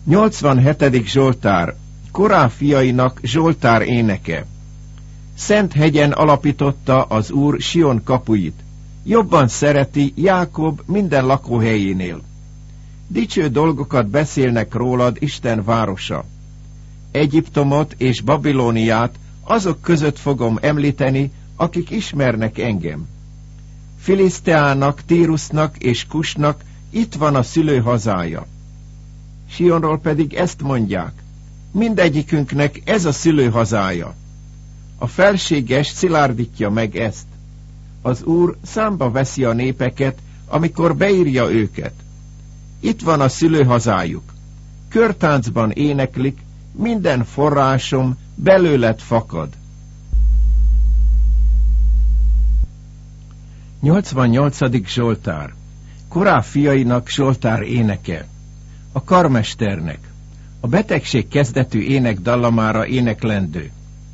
87. Zsoltár. Korá fiainak Zsoltár éneke. Szent hegyen alapította az Úr Sion kapuit. Jobban szereti Jákob minden lakóhelyénél. Dicső dolgokat beszélnek rólad Isten városa. Egyiptomot és Babilóniát azok között fogom említeni, akik ismernek engem. Filiszteának, Tírusnak és Kusnak itt van a szülőhazája. Sionról pedig ezt mondják: mindegyikünknek ez a szülőhazája. A felséges szilárdítja meg ezt. Az Úr számba veszi a népeket, amikor beírja őket. Itt van a szülőhazájuk. Körtáncban éneklik, minden forrásom belőled fakad. 88. Zsoltár. Korá fiainak Zsoltár éneke. A karmesternek. A betegség kezdetű ének dallamára éneklendő.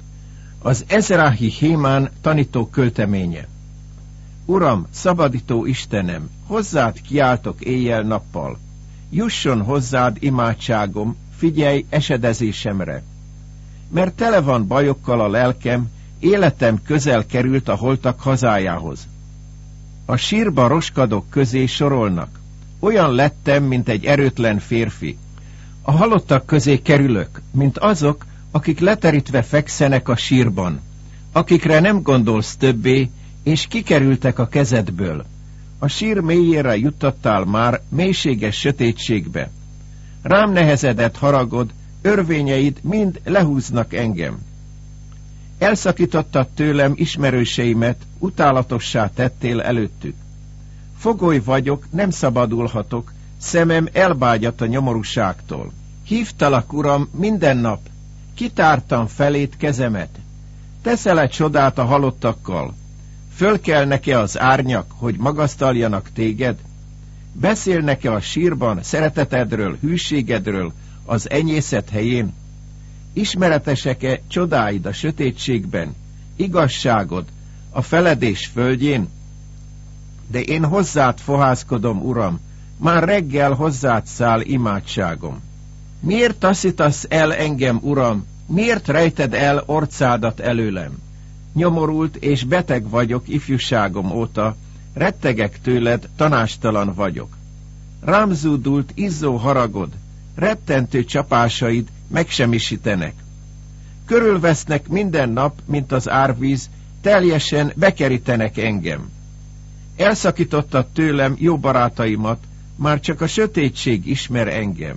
Az Ezráhi Hémán tanító költeménye. Uram, szabadító Istenem, hozzád kiáltok éjjel-nappal. Jusson hozzád imádságom, figyelj esedezésemre. Mert tele van bajokkal a lelkem, életem közel került a holtak hazájához. A sírba roskadók közé sorolnak. Olyan lettem, mint egy erőtlen férfi. A halottak közé kerülök, mint azok, akik leterítve fekszenek a sírban, akikre nem gondolsz többé, és kikerültek a kezedből. A sír mélyére juttattál már, mélységes sötétségbe. Rám nehezedett haragod, örvényeid mind lehúznak engem. Elszakítottad tőlem ismerőseimet, utálatossá tettél előttük. Fogoly vagyok, nem szabadulhatok, szemem elbágyat a nyomorúságtól. Hívtalak, Uram, minden nap, kitártam felét kezemet. Teszel-e csodát a halottakkal? Fölkelnek-e az árnyak, hogy magasztaljanak téged? Beszélnek-e a sírban szeretetedről, hűségedről, az enyészet helyén? Ismeretesek-e csodáid a sötétségben, igazságod a feledés földjén? De én hozzád fohászkodom, Uram, már reggel hozzád száll imádságom. Miért taszítasz el engem, Uram? Miért rejted el orcádat előlem? Nyomorult és beteg vagyok ifjúságom óta, rettegek tőled, tanástalan vagyok. Rám zúdult izzó haragod, rettentő csapásaid megsemmisítenek. Körülvesznek minden nap, mint az árvíz, teljesen bekerítenek engem. Elszakítottad tőlem jó barátaimat, már csak a sötétség ismer engem.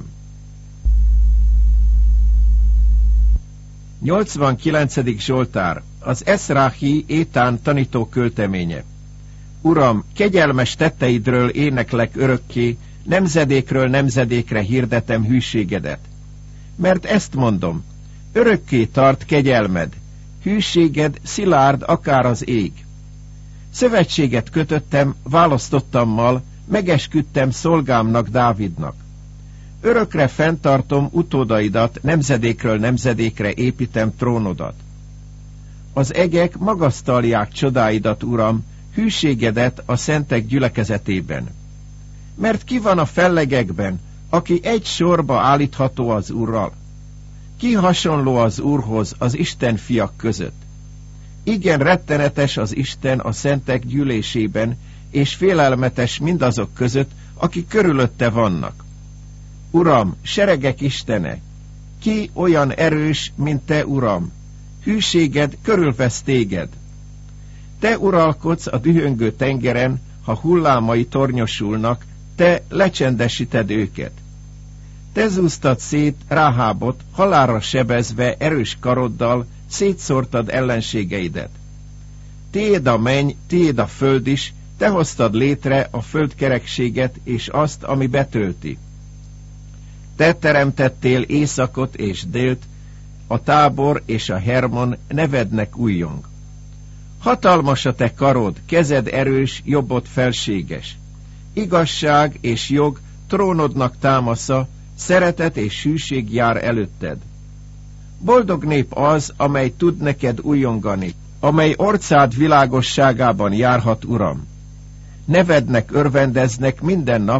89. Zsoltár. Az Ezráhi Étán tanító költeménye. Uram, kegyelmes tetteidről éneklek örökké, nemzedékről nemzedékre hirdetem hűségedet. Mert ezt mondom, örökké tart kegyelmed, hűséged szilárd akár az ég. Szövetséget kötöttem választottammal, megesküdtem szolgámnak, Dávidnak. Örökre fenntartom utódaidat, nemzedékről nemzedékre építem trónodat. Az egek magasztalják csodáidat, Uram, hűségedet a szentek gyülekezetében. Mert ki van a fellegekben, aki egy sorba állítható az Úrral? Ki hasonló az Úrhoz az Isten fiak között? Igen rettenetes az Isten a szentek gyűlésében, és félelmetes mindazok között, akik körülötte vannak. Uram, seregek Istene, ki olyan erős, mint te, Uram? Hűséged körülvesz téged. Te uralkodsz a dühöngő tengeren, ha hullámai tornyosulnak, te lecsendesíted őket. Te zúztad szét Ráhábot, halálra sebezve erős karoddal, szétszórtad ellenségeidet. Tiéd a menny, tiéd a föld is, te hoztad létre a földkerekséget és azt, ami betölti. Te teremtettél északot és délt, a Tábor és a Hermon nevednek újjong. Hatalmas a te karod, kezed erős, jobbod felséges. Igazság és jog trónodnak támasza, szeretet és hűség jár előtted. Boldog nép az, amely tud neked újjongani, amely orcád világosságában járhat, Uram. Nevednek, örvendeznek minden nap,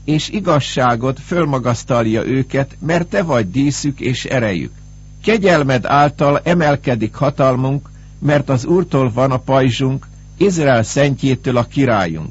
és igazságod fölmagasztalja őket, mert te vagy díszük és erejük. Kegyelmed által emelkedik hatalmunk, mert az Úrtól van a pajzsunk, Izrael szentjétől a királyunk.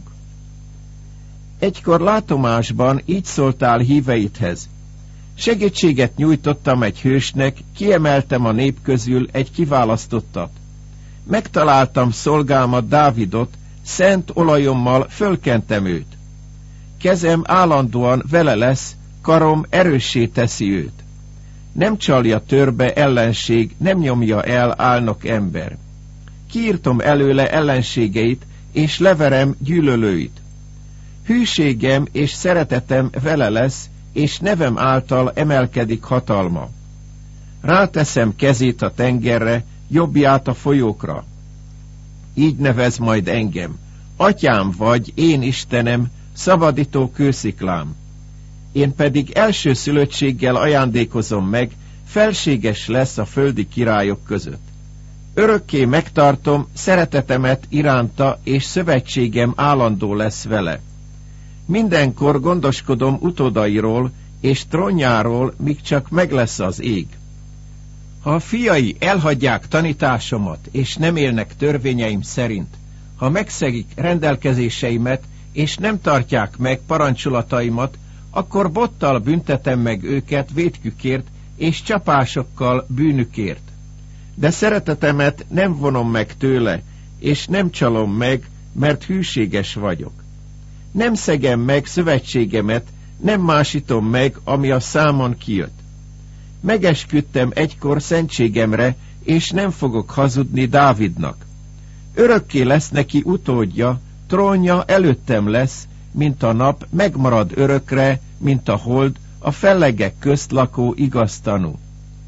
Egykor látomásban így szóltál híveidhez: segítséget nyújtottam egy hősnek, kiemeltem a nép közül egy kiválasztottat. Megtaláltam szolgámat Dávidot, szent olajommal fölkentem őt. Kezem állandóan vele lesz, karom erőssé teszi őt. Nem csalja törbe ellenség, nem nyomja el álnok ember. Kiírtom előle ellenségeit, és leverem gyűlölőit. Hűségem és szeretetem vele lesz, és nevem által emelkedik hatalma. Ráteszem kezét a tengerre, jobbját a folyókra. Így nevez majd engem: Atyám vagy, én Istenem, szabadító kősziklám. Én pedig elsőszülöttséggel ajándékozom meg, felséges lesz a földi királyok között. Örökké megtartom szeretetemet iránta, és szövetségem állandó lesz vele. Mindenkor gondoskodom utódairól, és trónjáról, míg csak meg lesz az ég. Ha a fiai elhagyják tanításomat, és nem élnek törvényeim szerint, ha megszegik rendelkezéseimet, és nem tartják meg parancsolataimat, akkor bottal büntetem meg őket vétkükért, és csapásokkal bűnükért. De szeretetemet nem vonom meg tőle, és nem csalom meg, mert hűséges vagyok. Nem szegem meg szövetségemet, nem másítom meg, ami a számon kijött. Megesküdtem egykor szentségemre, és nem fogok hazudni Dávidnak. Örökké lesz neki utódja, trónja előttem lesz, mint a nap, megmarad örökre, mint a hold, a fellegek közt lakó igaztanú.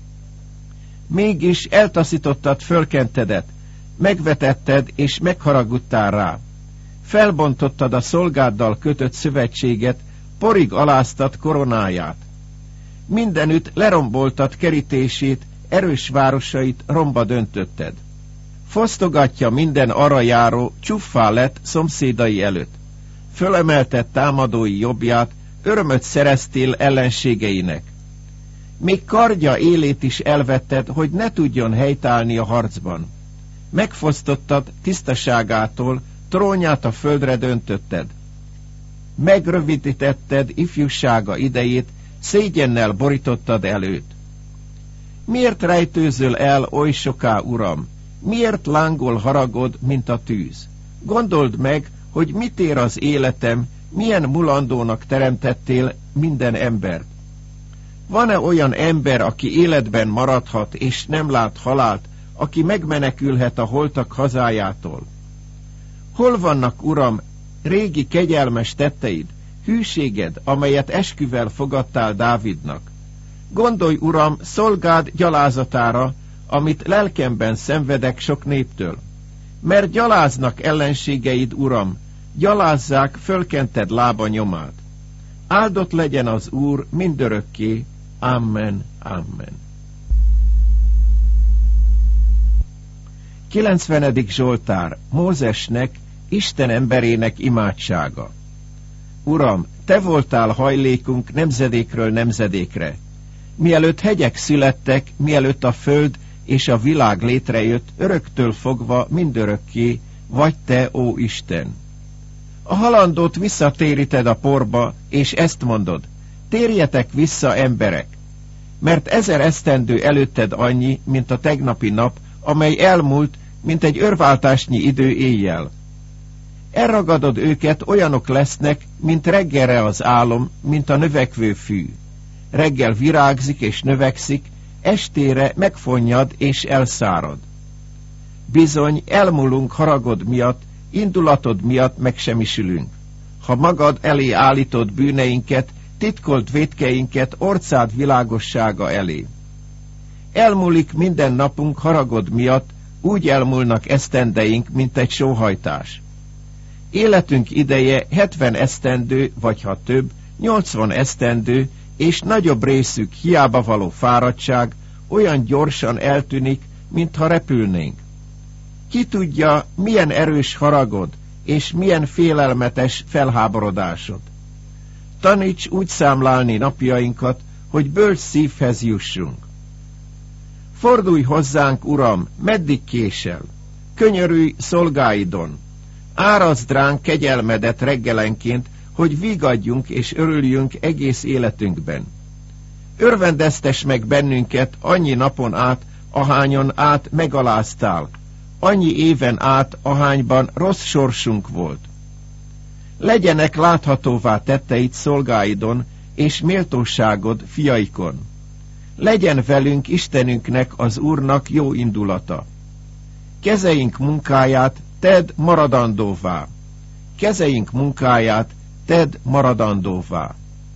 Mégis eltaszítottad fölkentedet, megvetetted és megharagudtál rá. Felbontottad a szolgáddal kötött szövetséget, porig aláztad koronáját. Mindenütt leromboltad kerítését, erős városait romba döntötted. Fosztogatja minden arra járó, csuffá lett szomszédai előtt. Fölemelted támadói jobbját, örömöt szereztél ellenségeinek. Még kardja élét is elvetted, hogy ne tudjon helytállni a harcban. Megfosztottad tisztaságától, trónját a földre döntötted. Megrövidítetted ifjúsága idejét, szégyennel borítottad előtt. Miért rejtőzöl el oly soká, Uram? Miért lángol haragod, mint a tűz? Gondold meg, hogy mit ér az életem, milyen mulandónak teremtettél minden embert. Van-e olyan ember, aki életben maradhat, és nem lát halált, aki megmenekülhet a holtak hazájától? Hol vannak, Uram, régi kegyelmes tetteid, hűséged, amelyet esküvel fogadtál Dávidnak? Gondolj, Uram, szolgád gyalázatára, amit lelkemben szenvedek sok néptől. Mert gyaláznak ellenségeid, Uram, gyalázzák fölkented lába nyomát. Áldott legyen az Úr mindörökké. Amen, amen. 90. Zsoltár, Mózesnek, Isten emberének imádsága. Uram, te voltál hajlékunk nemzedékről nemzedékre. Mielőtt hegyek születtek, mielőtt a föld és a világ létrejött, öröktől fogva mindörökké vagy te, ó Isten. A halandót visszatéríted a porba, és ezt mondod: térjetek vissza, emberek, mert 1000 esztendő előtted annyi, mint a tegnapi nap, amely elmúlt, mint egy örváltásnyi idő éjjel. Elragadod őket, olyanok lesznek, mint reggelre az álom, mint a növekvő fű. Reggel virágzik és növekszik, estére megfonnyad és elszárad. Bizony, elmúlunk haragod miatt, indulatod miatt megsemmisülünk. Ha magad elé állítod bűneinket, titkolt vétkeinket orcád világossága elé. Elmúlik minden napunk haragod miatt, úgy elmúlnak esztendeink, mint egy sóhajtás. Életünk ideje 70 esztendő, vagy ha több, 80 esztendő, és nagyobb részük hiába való fáradtság, olyan gyorsan eltűnik, mintha repülnénk. Ki tudja, milyen erős haragod, és milyen félelmetes felháborodásod. taníts úgy számlálni napjainkat, hogy bölcs szívhez jussunk. Fordulj hozzánk, Uram, meddig késel? Könyörülj szolgáidon. Árazd ránk kegyelmedet reggelenként, hogy vigadjunk és örüljünk egész életünkben. Örvendeztess meg bennünket annyi napon át, ahányon át megaláztál, annyi éven át, ahányban rossz sorsunk volt. Legyenek láthatóvá tetteid szolgáidon, és méltóságod fiaikon. Legyen velünk Istenünknek, az Úrnak jó indulata. Kezeink munkáját tedd maradandóvá. Kezeink munkáját tedd maradandóvá.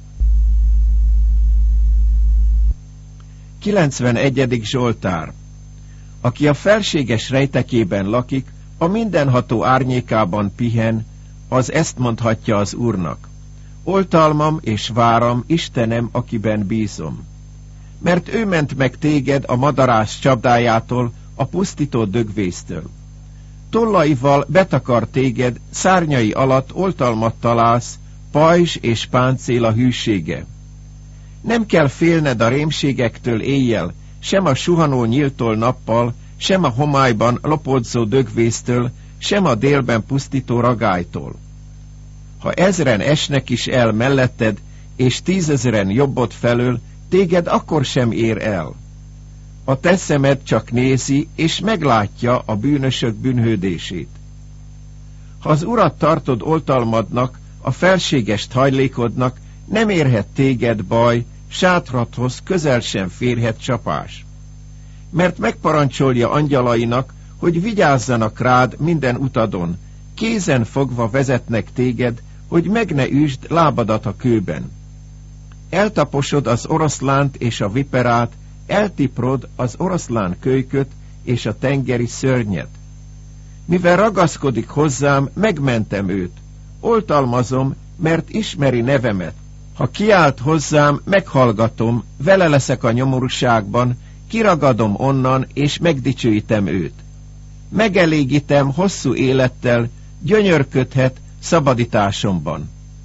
91. Zsoltár. Aki a felséges rejtekében lakik, a mindenható árnyékában pihen, az ezt mondhatja az Úrnak: oltalmam és váram, Istenem, akiben bízom. Mert ő ment meg téged a madarász csapdájától, a pusztító dögvésztől. Tollaival betakar téged, szárnyai alatt oltalmat találsz, pajzs és páncél a hűsége. Nem kell félned a rémségektől éjjel, sem a suhanó nyíltól nappal, sem a homályban lopodzó dögvésztől, sem a délben pusztító ragálytól. Ha 1000 esnek is el melletted, és 10 000 jobbod felől, téged akkor sem ér el. A te szemed csak nézi, és meglátja a bűnösök bűnhődését. Ha az Urat tartod oltalmadnak, a felségest hajlékodnak, nem érhet téged baj, sátradhoz közel sem férhet csapás. Mert megparancsolja angyalainak, hogy vigyázzanak rád minden utadon, kézen fogva vezetnek téged, hogy meg ne üsd lábadat a kőben. Eltaposod az oroszlánt és a viperát, eltiprod az oroszlán kölyköt és a tengeri szörnyet. Mivel ragaszkodik hozzám, megmentem őt. Oltalmazom, mert ismeri nevemet. Ha kiált hozzám, meghallgatom, vele leszek a nyomorúságban, kiragadom onnan, és megdicsőítem őt. Megelégítem hosszú élettel, gyönyörködhet szabadításomban.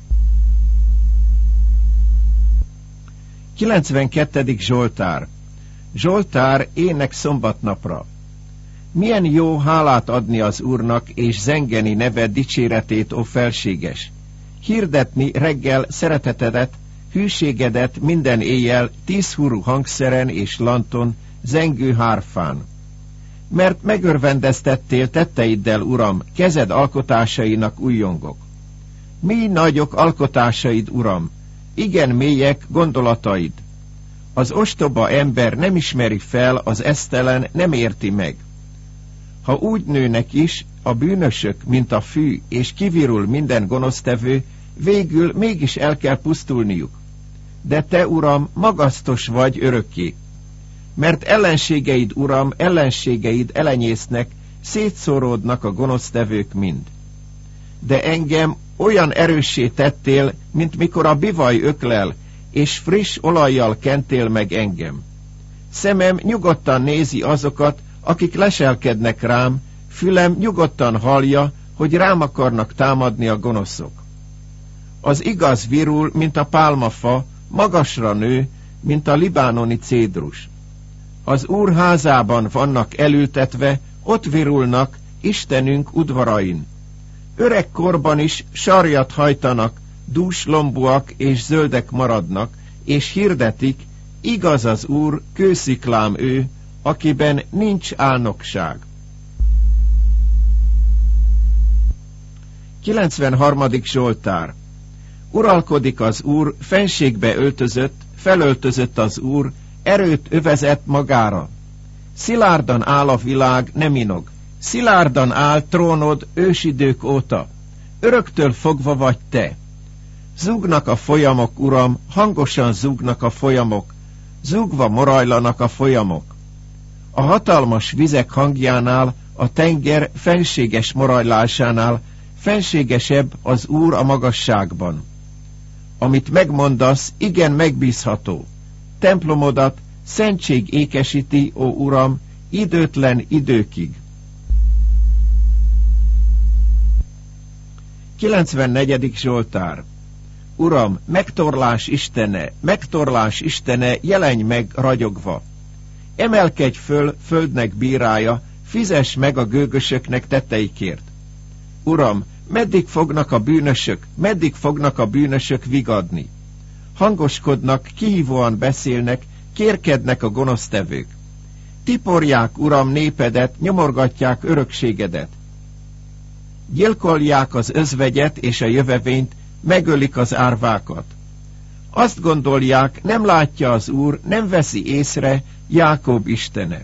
92. Zsoltár. Zsoltár ének szombatnapra. Milyen jó hálát adni az Úrnak, és zengeni neve dicséretét, ó felséges. Hirdetni reggel szeretetedet, hűségedet minden éjjel 10 hurú hangszeren és lanton, zengő hárfán. Mert megörvendeztettél tetteiddel, Uram, kezed alkotásainak újjongok. Mi nagyok alkotásaid, Uram, igen mélyek gondolataid. Az ostoba ember nem ismeri fel, az esztelen nem érti meg. Ha úgy nőnek is a bűnösök, mint a fű, és kivirul minden gonosztevő, végül mégis el kell pusztulniuk. De te, Uram, magasztos vagy örökké. Mert ellenségeid, Uram, ellenségeid elenyésznek, szétszóródnak a gonosztevők mind. De engem olyan erőssé tettél, mint mikor a bivaj öklel, és friss olajjal kentél meg engem. Szemem nyugodtan nézi azokat, akik leselkednek rám, fülem nyugodtan hallja, hogy rám akarnak támadni a gonoszok. Az igaz virul, mint a pálmafa, magasra nő, mint a libánoni cédrus. Az Úr házában vannak elültetve, ott virulnak, Istenünk udvarain. Öregkorban is sarjat hajtanak, dús lombúak és zöldek maradnak, és hirdetik, igaz az Úr, kősziklám ő, akiben nincs álnokság. 93. Zsoltár. Uralkodik az Úr, fenségbe öltözött, felöltözött az Úr, erőt övezett magára. Szilárdan áll a világ, nem inog. Szilárdan áll trónod ősidők óta. Öröktől fogva vagy te. Zúgnak a folyamok, Uram, hangosan zúgnak a folyamok, zúgva morajlanak a folyamok. A hatalmas vizek hangjánál, a tenger fenséges morajlásánál fenségesebb az Úr a magasságban. Amit megmondasz, igen megbízható. Templomodat szentség ékesíti, ó Uram, időtlen időkig. 94. Zsoltár. Uram, megtorlás istene, jelenj meg ragyogva! Emelkedj föl, földnek bírája, fizess meg a gőgösöknek tetteikért! Uram, meddig fognak a bűnösök vigadni? Hangoskodnak, kihívóan beszélnek, kérkednek a gonosztevők. Tiporják, Uram, népedet, nyomorgatják örökségedet. Gyilkolják az özvegyet és a jövevényt, megölik az árvákat. Azt gondolják, nem látja az Úr, nem veszi észre, Jákob istene.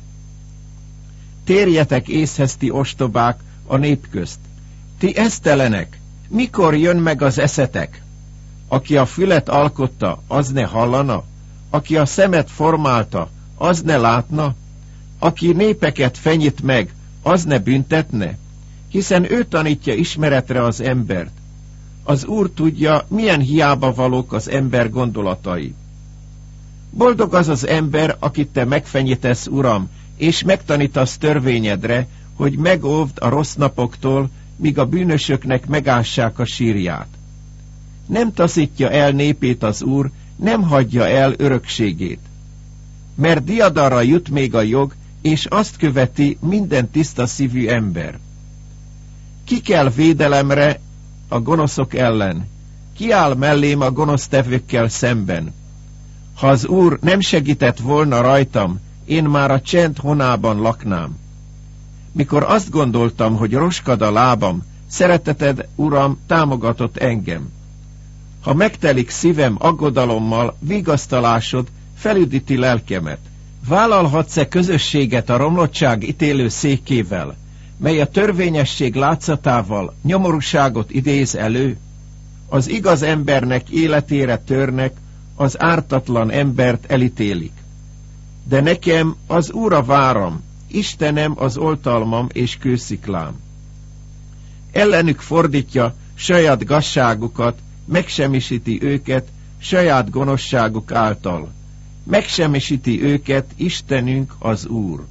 Térjetek észhez, ti ostobák, a nép közt. Ti esztelenek, mikor jön meg az eszetek? Aki a fület alkotta, az ne hallana? Aki a szemet formálta, az ne látna? Aki népeket fenyít meg, az ne büntetne? Hiszen ő tanítja ismeretre az embert. Az Úr tudja, milyen hiába valók az ember gondolatai. Boldog az az ember, akit te megfenyítesz, Uram, és megtanítasz törvényedre, hogy megóvd a rossz napoktól, míg a bűnösöknek megássák a sírját. Nem taszítja el népét az Úr, nem hagyja el örökségét. Mert diadalra jut még a jog, és azt követi minden tiszta szívű ember. Ki kell védelemre a gonoszok ellen? Ki áll mellém a gonosztevőkkel szemben? Ha az Úr nem segített volna rajtam, én már a csend honában laknám. Mikor azt gondoltam, hogy roskad a lábam, szereteted, Uram, támogatott engem. Ha megtelik szívem aggodalommal, vigasztalásod felüdíti lelkemet. Vállalhatsz-e közösséget a romlottság ítélő székével, mely a törvényesség látszatával nyomorúságot idéz elő? Az igaz embernek életére törnek, az ártatlan embert elítélik. De nekem az Úra váram, Istenem az oltalmam és kősziklám. Ellenük fordítja saját gazságukat, megsemmisíti őket saját gonoszságuk által. Megsemmisíti őket Istenünk az Úr.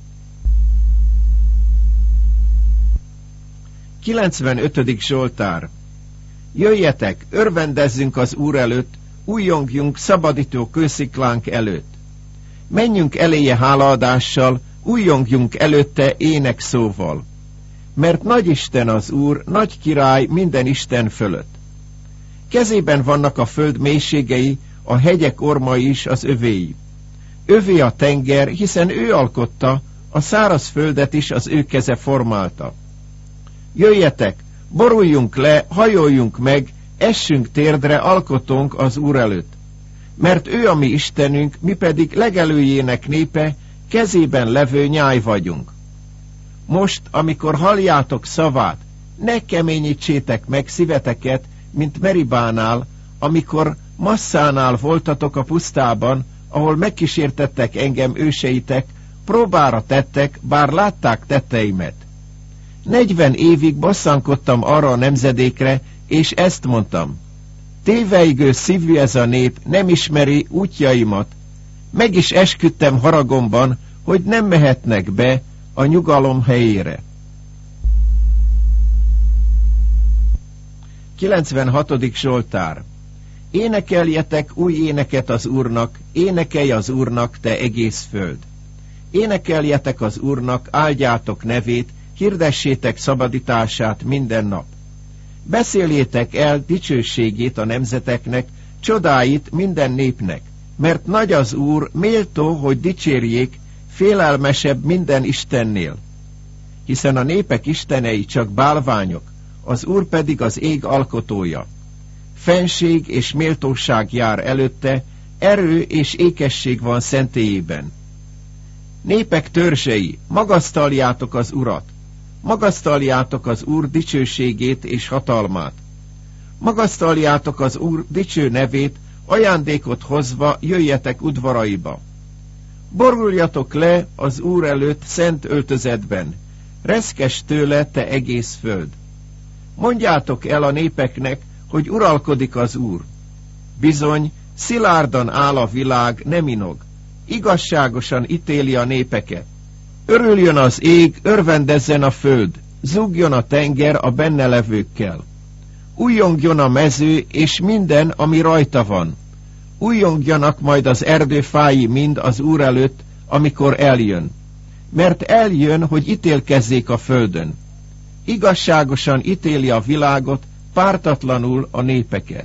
95. Zsoltár. Jöjjetek, örvendezzünk az Úr előtt, újjongjunk szabadító kősziklánk előtt. Menjünk eléje hálaadással, újjongjunk előtte énekszóval. Mert nagy Isten az Úr, nagy király minden Isten fölött. Kezében vannak a föld mélységei, a hegyek ormai is az övéi. Övé a tenger, hiszen ő alkotta, a száraz földet is az ő keze formálta. Jöjjetek, boruljunk le, hajoljunk meg, essünk térdre, alkotónk az Úr előtt. Mert ő a mi Istenünk, mi pedig legelőjének népe, kezében levő nyáj vagyunk. Most, amikor halljátok szavát, ne keményítsétek meg szíveteket, mint Meribánál, amikor Masszánál voltatok a pusztában, ahol megkísértettek engem őseitek, próbára tettek, bár látták tetteimet. 40 évig bosszankodtam arra a nemzedékre, és ezt mondtam: téveigő szívű ez a nép, nem ismeri útjaimat. Meg is esküdtem haragomban, hogy nem mehetnek be a nyugalom helyére. 96. Zsoltár. Énekeljetek új éneket az Úrnak, énekelj az Úrnak, te egész föld. Énekeljetek az Úrnak, áldjátok nevét, hirdessétek szabadítását minden nap. Beszéljétek el dicsőségét a nemzeteknek, csodáit minden népnek, mert nagy az Úr, méltó, hogy dicsérjék, félelmesebb minden istennél. Hiszen a népek istenei csak bálványok, az Úr pedig az ég alkotója. Fenség és méltóság jár előtte, erő és ékesség van szentélyében. Népek törzsei, magasztaljátok az Urat, magasztaljátok az Úr dicsőségét és hatalmát. Magasztaljátok az Úr dicső nevét, ajándékot hozva jöjjetek udvaraiba. Boruljatok le az Úr előtt szent öltözetben, reszkes tőle, te egész föld. Mondjátok el a népeknek, hogy uralkodik az Úr. Bizony, szilárdan áll a világ, nem inog. Igazságosan ítéli a népeket. Örüljön az ég, örvendezzen a föld, zúgjon a tenger a benne levőkkel. Újjongjon a mező, és minden, ami rajta van. Újjongjanak majd az erdő fái mind az Úr előtt, amikor eljön. Mert eljön, hogy ítélkezzék a földön. Igazságosan ítéli a világot, pártatlanul a népeket.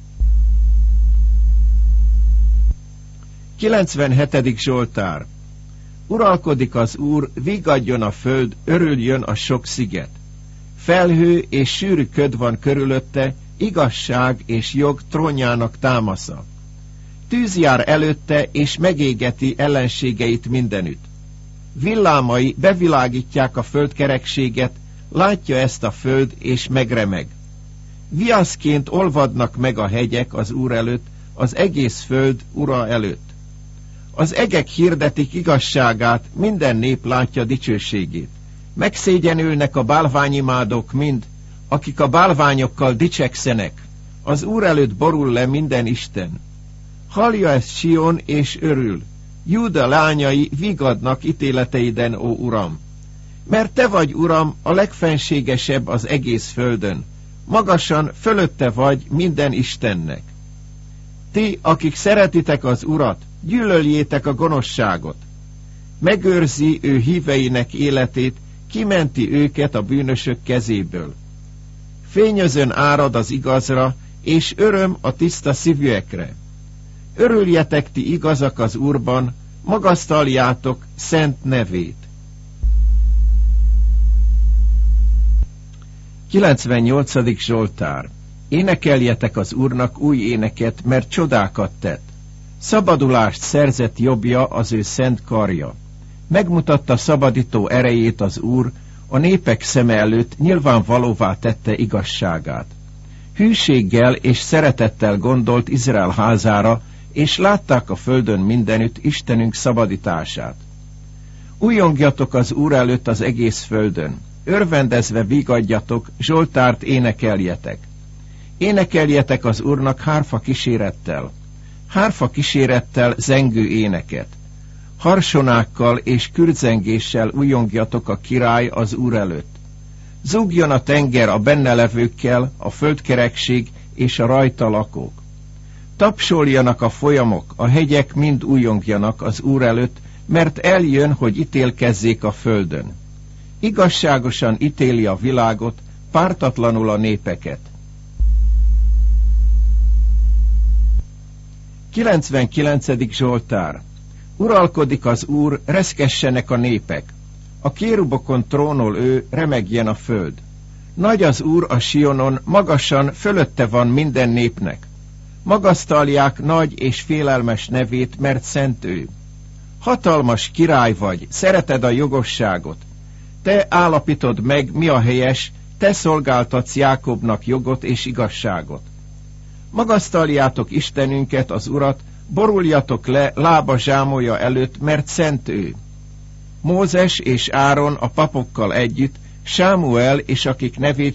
97. Zsoltár. Uralkodik az Úr, viggadjon a föld, örüljön a sok sziget. Felhő és sűrű köd van körülötte, igazság és jog trónjának támasza. Tűz jár előtte, és megégeti ellenségeit mindenütt. Villámai bevilágítják a földkerekséget, látja ezt a föld, és megremeg. Viaszként olvadnak meg a hegyek az Úr előtt, az egész föld Ura előtt. Az egek hirdetik igazságát, minden nép látja dicsőségét. Megszégyenülnek a bálványimádók mind, akik a bálványokkal dicsekszenek. Az Úr előtt borul le minden isten. Hallja ezt Sion, és örül. Júda lányai vigadnak ítéleteiden, ó Uram. Mert te vagy, Uram, a legfenségesebb az egész földön. Magasan fölötte vagy minden istennek. Ti, akik szeretitek az Urat, gyűlöljétek a gonoszságot. Megőrzi ő híveinek életét, kimenti őket a bűnösök kezéből. Fényözön árad az igazra, és öröm a tiszta szívűekre. Örüljetek ti igazak az Úrban, magasztaljátok szent nevét. 98. Zsoltár. Énekeljetek az Úrnak új éneket, mert csodákat tett. Szabadulást szerzett jobbja az ő szent karja. Megmutatta szabadító erejét az Úr, a népek szeme előtt nyilvánvalóvá tette igazságát. Hűséggel és szeretettel gondolt Izrael házára, és látták a földön mindenütt Istenünk szabadítását. Újjongjatok az Úr előtt az egész földön, örvendezve vigadjatok, zsoltárt énekeljetek. Énekeljetek az Úrnak hárfa kísérettel zengő éneket. Harsonákkal és kürdzengéssel újjongjatok a király az Úr előtt. Zúgjon a tenger a benne levőkkel, a földkerekség és a rajta lakók. Tapsoljanak a folyamok, a hegyek mind újjongjanak az Úr előtt, mert eljön, hogy ítélkezzék a földön. Igazságosan ítéli a világot, pártatlanul a népeket. 99. Zsoltár. Uralkodik az Úr, reszkessenek a népek. A kérubokon trónol ő, remegjen a föld. Nagy az Úr a Sionon, magasan fölötte van minden népnek. Magasztalják nagy és félelmes nevét, mert szent ő. Hatalmas király vagy, szereted a jogosságot. Te állapítod meg, mi a helyes, te szolgáltatsz Jákobnak jogot és igazságot. Magasztaljátok Istenünket, az Urat, boruljatok le lába zsámolja előtt, mert szent ő. Mózes és Áron a papokkal együtt, Sámuel és akik nevét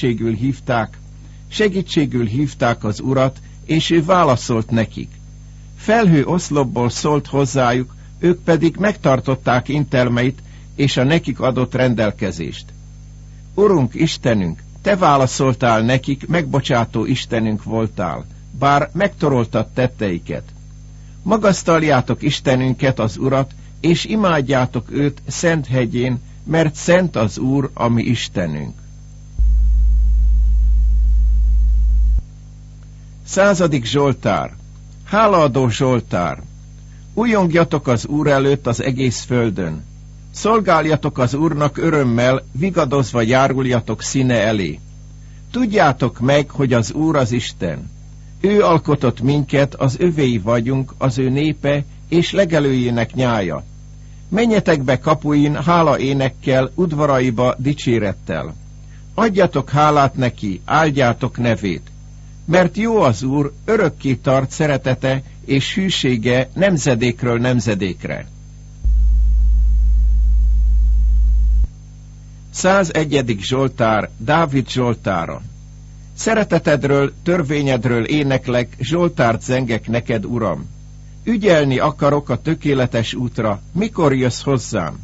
segítségül hívták az Urat, és ő válaszolt nekik. Felhő oszlopból szólt hozzájuk, ők pedig megtartották intelmeit és a nekik adott rendelkezést. Urunk Istenünk, te válaszoltál nekik, megbocsátó Istenünk voltál, bár megtoroltad tetteiket. Magasztaljátok Istenünket, az Urat, és imádjátok őt szent hegyén, mert szent az Úr, a mi Istenünk. 100. Zsoltár. Hálaadó Zsoltár. Újjongjatok az Úr előtt az egész földön. Szolgáljatok az Úrnak örömmel, vigadozva járuljatok színe elé. Tudjátok meg, hogy az Úr az Isten. Ő alkotott minket, az övéi vagyunk, az ő népe és legelőjének nyája. Menjetek be kapuin hála énekkel, udvaraiba dicsérettel. Adjatok hálát neki, áldjátok nevét. Mert jó az Úr, örökké tart szeretete és hűsége nemzedékről nemzedékre. 101. Zsoltár, Dávid zsoltára. Szeretetedről, törvényedről éneklek, zsoltárt zengek neked, Uram. Ügyelni akarok a tökéletes útra, mikor jössz hozzám?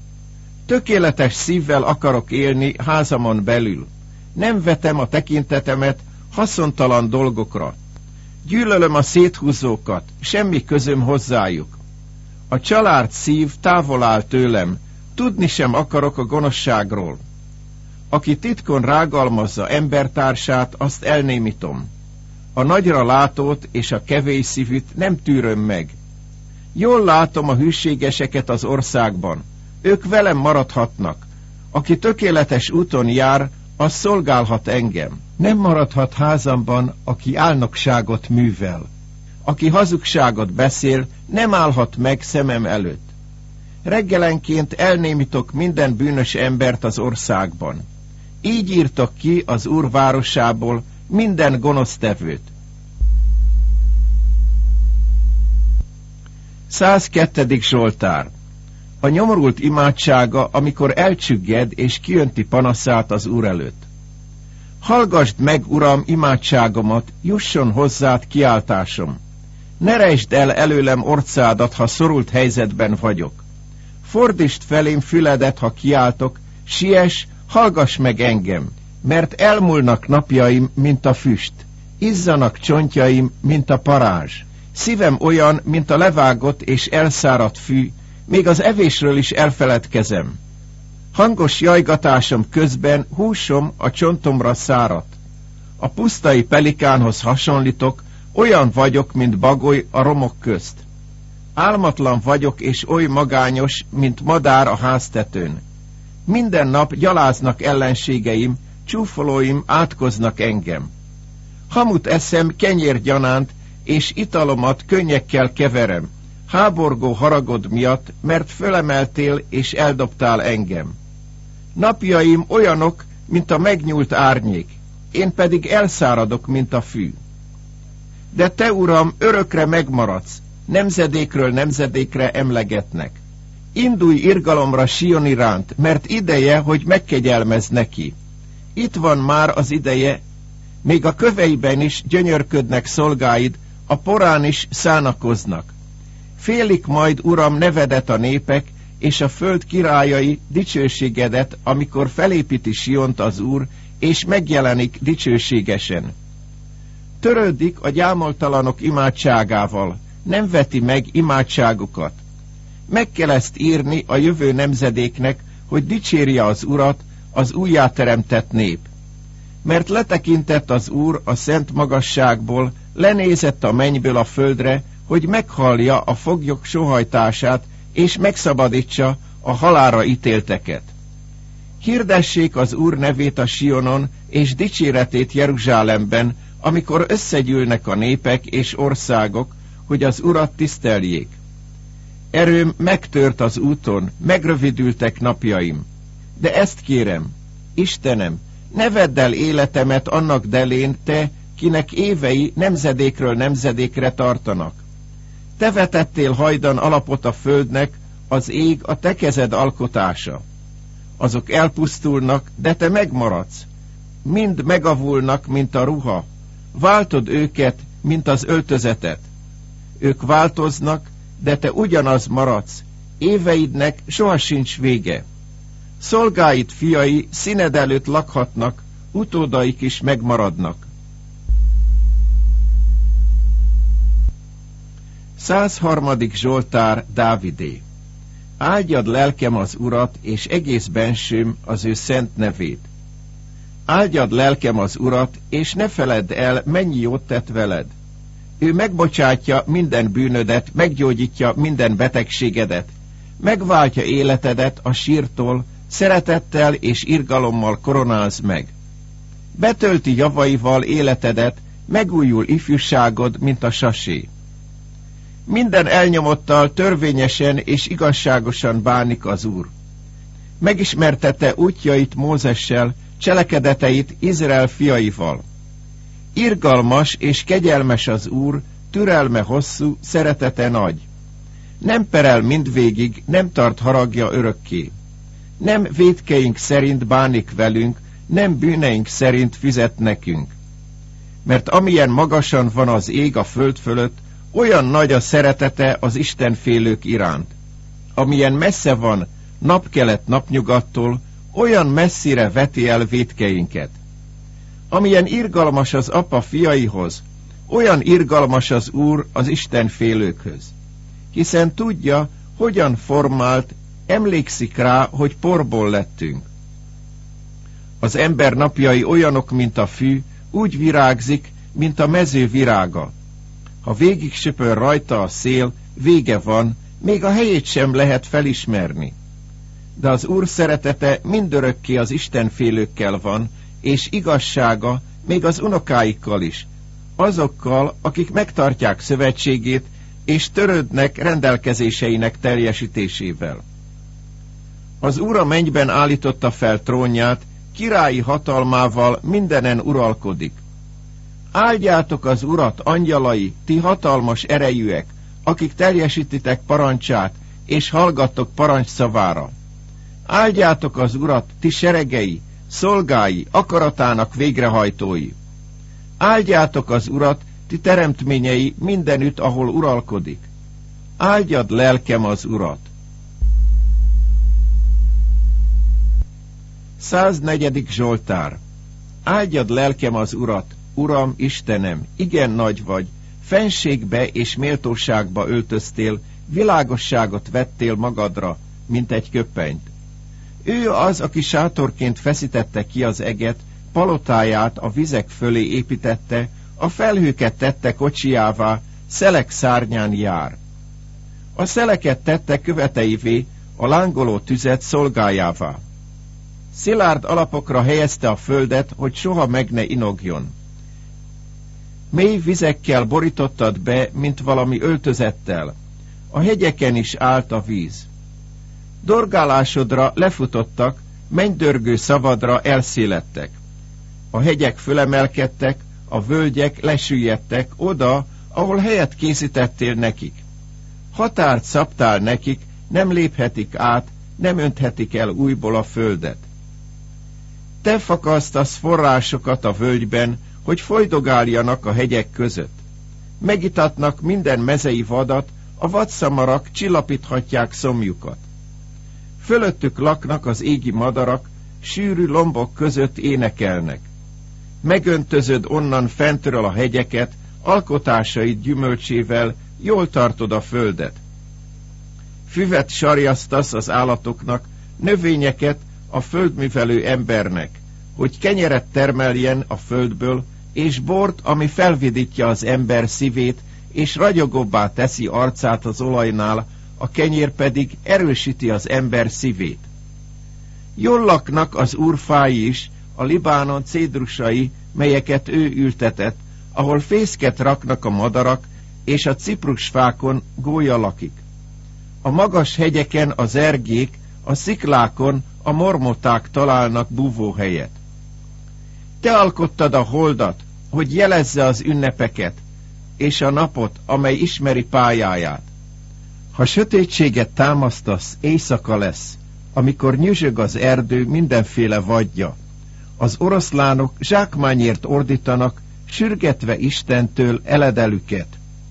Tökéletes szívvel akarok élni házamon belül. Nem vetem a tekintetemet, haszontalan dolgokra. Gyűlölöm a széthúzókat, semmi közöm hozzájuk. A család szív távol áll tőlem, tudni sem akarok a gonoszságról. Aki titkon rágalmazza embertársát, azt elnémítom. A nagyra látót és a kevés szívűt nem tűröm meg. Jól látom a hűségeseket az országban, ők velem maradhatnak. Aki tökéletes úton jár, az szolgálhat engem. Nem maradhat házamban, aki álnokságot művel. Aki hazugságot beszél, nem állhat meg szemem előtt. Reggelenként elnémítok minden bűnös embert az országban. Így írtok ki az Úr városából minden gonosztevőt. 102. Zsoltár. A nyomorult imádsága, amikor elcsügged és kiönti panaszát az Úr előtt. Hallgasd meg, Uram, imádságomat, jusson hozzád kiáltásom. Ne rejtsd el előlem orcádat, ha szorult helyzetben vagyok. Fordítsd felém füledet, ha kiáltok, siess, hallgass meg engem, mert elmúlnak napjaim, mint a füst, izzanak csontjaim, mint a parázs. Szívem olyan, mint a levágott és elszáradt fű, még az evésről is elfeledkezem. Hangos jajgatásom közben húsom a csontomra száradt. A pusztai pelikánhoz hasonlítok, olyan vagyok, mint bagoly a romok közt. Álmatlan vagyok és oly magányos, mint madár a háztetőn. Minden nap gyaláznak ellenségeim, csúfolóim átkoznak engem. Hamut eszem kenyérgyanánt, és italomat könnyekkel keverem, háborgó haragod miatt, mert fölemeltél és eldobtál engem. Napjaim olyanok, mint a megnyúlt árnyék, én pedig elszáradok, mint a fű. De te, Uram, örökre megmaradsz, nemzedékről nemzedékre emlegetnek. Indulj irgalomra Sion iránt, mert ideje, hogy megkegyelmezz neki. Itt van már az ideje, még a köveiben is gyönyörködnek szolgáid, a porán is szánakoznak. Félik majd, Uram, nevedet a népek, és a föld királyai dicsőségedet, amikor felépíti Siont az Úr, és megjelenik dicsőségesen. Törődik a gyámoltalanok imádságával, nem veti meg imádságukat. Meg kell ezt írni a jövő nemzedéknek, hogy dicsérje az Urat, az újjáteremtett nép. Mert letekintett az Úr a szent magasságból, lenézett a mennyből a földre, hogy meghallja a foglyok sóhajtását, és megszabadítsa a halálra ítélteket. Hirdessék az Úr nevét a Sionon, és dicséretét Jeruzsálemben, amikor összegyűlnek a népek és országok, hogy az Urat tiszteljék. Erőm megtört az úton, megrövidültek napjaim. De ezt kérem, Istenem, ne vedd el életemet annak delén, te, kinek évei nemzedékről nemzedékre tartanak. Te vetettél hajdan alapot a földnek, az ég a te kezed alkotása. Azok elpusztulnak, de te megmaradsz. Mind megavulnak, mint a ruha. Váltod őket, mint az öltözetet. Ők változnak, de te ugyanaz maradsz. Éveidnek soha sincs vége. Szolgáid fiai színed előtt lakhatnak, utódaik is megmaradnak. 103. Zsoltár Dávidé. Áldjad lelkem az Urat, és egész bensőm az ő szent nevét. Áldjad lelkem az Urat, és ne feledd el, mennyi jót tett veled. Ő megbocsátja minden bűnödet, meggyógyítja minden betegségedet, megváltja életedet a sírtól, szeretettel és irgalommal koronáz meg. Betölti javaival életedet, megújul ifjúságod, mint a sasé. Minden elnyomottal törvényesen és igazságosan bánik az Úr. Megismertette útjait Mózessel, cselekedeteit Izrael fiaival. Irgalmas és kegyelmes az Úr, türelme hosszú, szeretete nagy. Nem perel mindvégig, nem tart haragja örökké. Nem vétkeink szerint bánik velünk, nem bűneink szerint fizet nekünk. Mert amilyen magasan van az ég a föld fölött, olyan nagy a szeretete az istenfélők iránt. Amilyen messze van napkelet napnyugattól, olyan messzire veti el vétkeinket. Amilyen irgalmas az apa fiaihoz, olyan irgalmas az Úr az Istenfélőkhöz. Hiszen tudja, hogyan formált, emlékszik rá, hogy porból lettünk. Az ember napjai olyanok, mint a fű, úgy virágzik, mint a mező virága. Ha végig söpör rajta a szél, vége van, még a helyét sem lehet felismerni. De az Úr szeretete mindörökké az Istenfélőkkel van, és igazsága még az unokáikkal is, azokkal, akik megtartják szövetségét, és törődnek rendelkezéseinek teljesítésével. Az Úr a mennyben állította fel trónját, királyi hatalmával mindenen uralkodik. Áldjátok az Urat, angyalai, ti hatalmas erejűek, akik teljesítitek parancsát, és hallgattok parancsszavára. Áldjátok az Urat, ti seregei, szolgái, akaratának végrehajtói. Áldjátok az Urat, ti teremtményei mindenütt, ahol uralkodik. Áldjad lelkem az Urat. 104. Zsoltár. Áldjad lelkem az Urat, Uram, Istenem, igen nagy vagy, fenségbe és méltóságba öltöztél, világosságot vettél magadra, mint egy köpenyt. Ő az, aki sátorként feszítette ki az eget, palotáját a vizek fölé építette, a felhőket tette kocsijává, szelek szárnyán jár. A szeleket tette követeivé, a lángoló tüzet szolgájává. Szilárd alapokra helyezte a földet, hogy soha meg ne inogjon. Mély vizekkel borítottad be, mint valami öltözettel. A hegyeken is állt a víz. Dorgálásodra lefutottak, mennydörgő szavadra elszéledtek. A hegyek fölemelkedtek, a völgyek lesüllyedtek oda, ahol helyet készítettél nekik. Határt szabtál nekik, nem léphetik át, nem önthetik el újból a földet. Te fakasztasz forrásokat a völgyben, hogy folydogáljanak a hegyek között. Megitatnak minden mezei vadat, a vadszamarak csillapíthatják szomjukat. Fölöttük laknak az égi madarak, sűrű lombok között énekelnek. Megöntözöd onnan fentről a hegyeket, alkotásaid gyümölcsével, jól tartod a földet. Füvet sarjasztasz az állatoknak, növényeket a földművelő embernek, hogy kenyeret termeljen a földből, és bort, ami felvidítja az ember szívét, és ragyogóbbá teszi arcát az olajnál, a kenyér pedig erősíti az ember szívét. Jól laknak az Úr fái is, a Libánon cédrusai, melyeket ő ültetett, ahol fészket raknak a madarak, és a ciprusfákon gólya lakik. A magas hegyeken az ergék, a sziklákon a mormoták találnak búvóhelyet. Te alkottad a holdat, hogy jelezze az ünnepeket, és a napot, amely ismeri pályáját. Ha sötétséget támasztasz, éjszaka lesz, amikor nyüzsög az erdő mindenféle vadja. Az oroszlánok zsákmányért ordítanak, sürgetve Istentől eledelüket.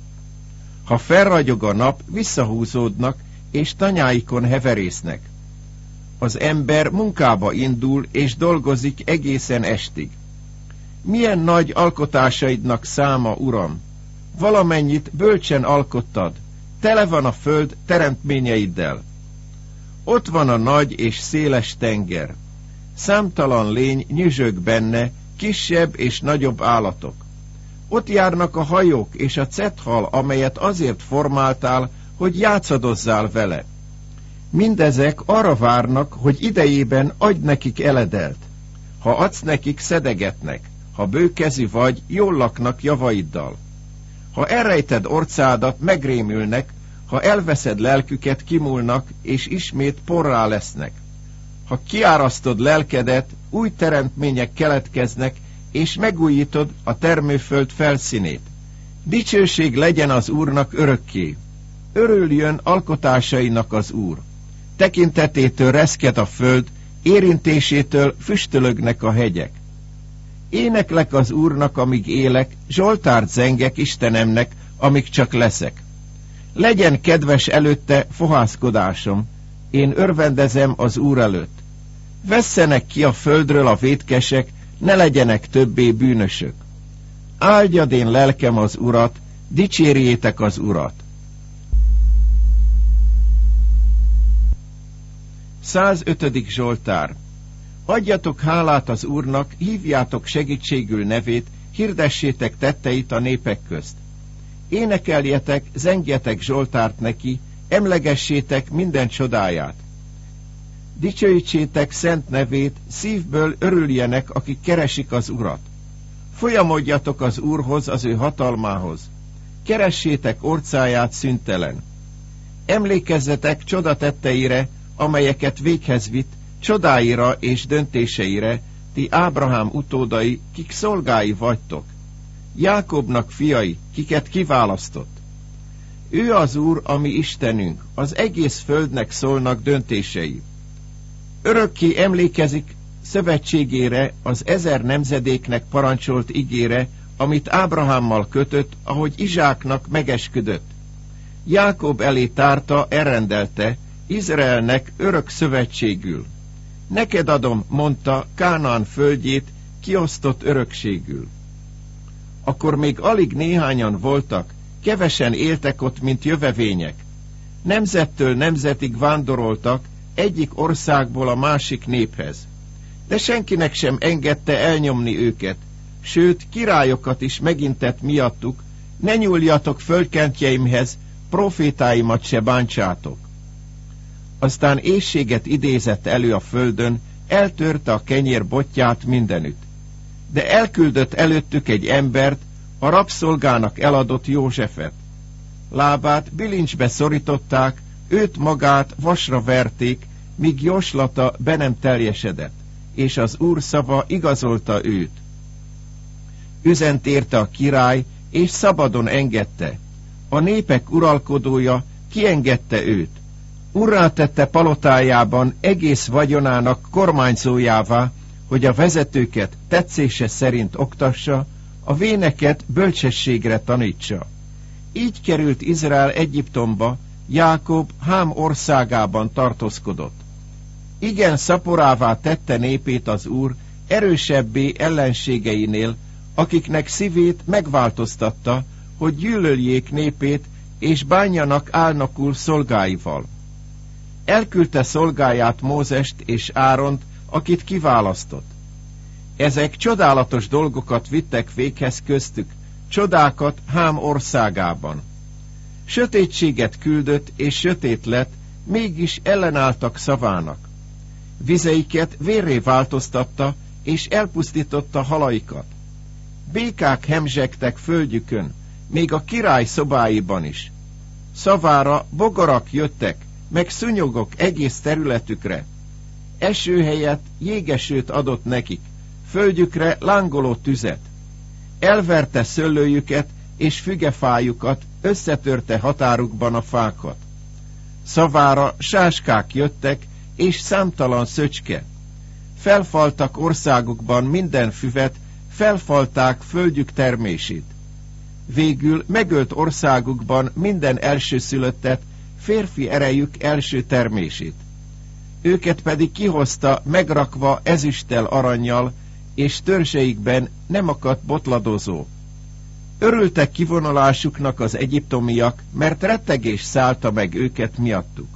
Ha felragyog a nap, visszahúzódnak, és tanyáikon heverésznek. Az ember munkába indul, és dolgozik egészen estig. Milyen nagy alkotásaidnak száma, Uram! Valamennyit bölcsen alkottad, tele van a föld teremtményeiddel. Ott van a nagy és széles tenger. Számtalan lény nyüzsög benne, kisebb és nagyobb állatok. Ott járnak a hajók és a cethal, amelyet azért formáltál, hogy játszadozzál vele. Mindezek arra várnak, hogy idejében adj nekik eledelt. Ha adsz nekik, szedegetnek, ha bőkezű vagy, jól laknak javaiddal. Ha elrejted orcádat, megrémülnek, ha elveszed lelküket, kimúlnak, és ismét porrá lesznek. Ha kiárasztod lelkedet, új teremtmények keletkeznek, és megújítod a termőföld felszínét. Dicsőség legyen az Úrnak örökké. Örüljön alkotásainak az Úr. Tekintetétől reszket a föld, érintésétől füstölögnek a hegyek. Éneklek az Úrnak, amíg élek, zsoltárt zengek Istenemnek, amíg csak leszek. Legyen kedves előtte fohászkodásom, én örvendezem az Úr előtt. Vesszenek ki a földről a vétkesek, ne legyenek többé bűnösök. Áldjad én lelkem az Urat, dicsérjétek az Urat. 105. Zsoltár. Adjatok hálát az Úrnak, hívjátok segítségül nevét, hirdessétek tetteit a népek közt. Énekeljetek, zengjetek zsoltárt neki, emlegessétek minden csodáját. Dicsőítsétek szent nevét, szívből örüljenek, akik keresik az Urat. Folyamodjatok az Úrhoz, az ő hatalmához. Keressétek orcáját szüntelen. Emlékezzetek csodatetteire, amelyeket véghez vitt, csodáira és döntéseire, ti Ábrahám utódai, kik szolgái vagytok. Jákobnak fiai, kiket kiválasztott. Ő az Úr, a mi Istenünk, az egész földnek szólnak döntései. Örökké emlékezik szövetségére, az 1000 nemzedéknek parancsolt igére, amit Ábrahámmal kötött, ahogy Izsáknak megesküdött. Jákob elé tárta, elrendelte, Izraelnek örök szövetségül. Neked adom, mondta, Kánaán földjét, kiosztott örökségül. Akkor még alig néhányan voltak, kevesen éltek ott, mint jövevények. Nemzettől nemzetig vándoroltak, egyik országból a másik néphez. De senkinek sem engedte elnyomni őket, sőt, királyokat is megintett miattuk, ne nyúljatok földkentjeimhez, profétáimat se bántsátok. Aztán éhséget idézett elő a földön, eltörte a kenyér botját mindenütt. De elküldött előttük egy embert, a rabszolgának eladott Józsefet. Lábát bilincsbe szorították, őt magát vasra verték, míg jóslata be nem teljesedett, és az Úr szava igazolta őt. Üzent érte a király, és szabadon engedte. A népek uralkodója kiengedte őt. Urrá tette palotájában egész vagyonának kormányzójává, hogy a vezetőket tetszése szerint oktassa, a véneket bölcsességre tanítsa. Így került Izrael Egyiptomba, Jákob Hám országában tartózkodott. Igen szaporává tette népét az Úr, erősebbé ellenségeinél, akiknek szívét megváltoztatta, hogy gyűlöljék népét, és bánjanak álnokul szolgáival. Elküldte szolgáját Mózest és Áront, akit kiválasztott. Ezek csodálatos dolgokat vittek véghez köztük, csodákat Hám országában. Sötétséget küldött, és sötét lett, mégis ellenálltak szavának. Vizeiket vérré változtatta, és elpusztította halaikat. Békák hemzsegtek földjükön, még a király szobáiban is. Szavára bogarak jöttek, meg szúnyogok egész területükre. Eső helyett jégesőt adott nekik, földjükre lángoló tüzet. Elverte szőlőjüket és fügefájukat, összetörte határukban a fákat. Szavára sáskák jöttek, és számtalan szöcske. Felfaltak országukban minden füvet, felfalták földjük termését. Végül megölt országukban minden elsőszülöttet, férfi erejük első termését. Őket pedig kihozta megrakva ezüsttel arannyal, és törzseikben nem akadt botladozó. Örültek kivonulásuknak az egyiptomiak, mert rettegés szállta meg őket miattuk.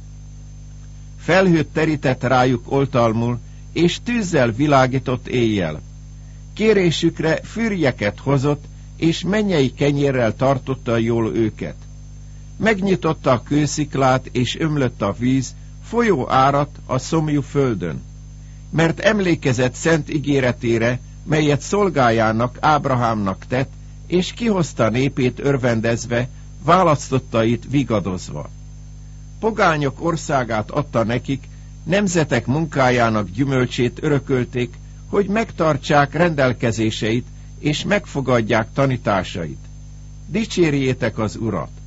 Felhőt terített rájuk oltalmul, és tűzzel világított éjjel. Kérésükre fürjeket hozott, és mennyei kenyérrel tartotta jól őket. Megnyitotta a kősziklát, és ömlött a víz, folyó árat a szomjú földön. Mert emlékezett szent ígéretére, melyet szolgájának, Ábrahámnak tett, és kihozta népét örvendezve, választottait vigadozva. Pogányok országát adta nekik, nemzetek munkájának gyümölcsét örökölték, hogy megtartsák rendelkezéseit, és megfogadják tanításait. Dicsérjétek az Urat!